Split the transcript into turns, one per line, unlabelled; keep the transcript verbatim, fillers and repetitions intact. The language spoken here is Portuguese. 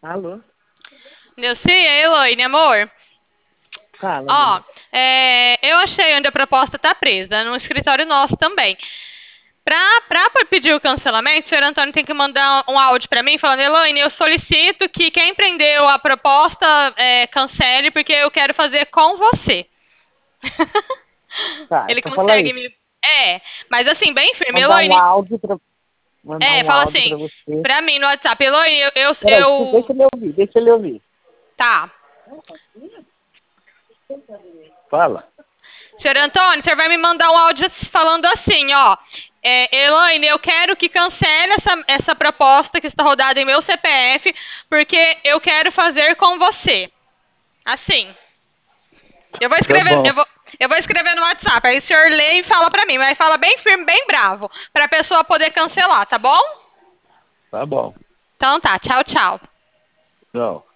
Alô?
Nilce, é Elaine, amor.
Fala,
Ó,
bem.
é, eu achei onde a proposta tá presa, no escritório nosso também. Pra, pra pedir o cancelamento, o senhor Antônio tem que mandar um áudio pra mim falando: Elaine, eu solicito que quem prendeu a proposta é, cancele, porque eu quero fazer com você.
Tá, é
Ele
pra falar
consegue
isso.
me. É, mas assim, bem firme,
Mandar um
Elaine.
áudio pra, mandar
É,
um
fala
áudio
assim,
pra você.
pra mim no WhatsApp: Elaine, eu, eu,
Peraí, deixa deixa
eu-
ele ouvir, deixa ele ouvir.
Tá.
Fala.
Senhor Antônio, o senhor vai me mandar um áudio falando assim, ó. É, Elaine, eu quero que cancele essa, essa proposta que está rodada em meu C P F, porque eu quero fazer com você. Assim. Eu vou
Tá
escrever,
bom,
eu vou, eu vou escrever no WhatsApp. Aí o senhor lê e fala pra mim, mas fala bem firme, bem bravo, pra pessoa poder cancelar, tá bom?
tá bom.
Então tá, tchau, tchau.
Tchau.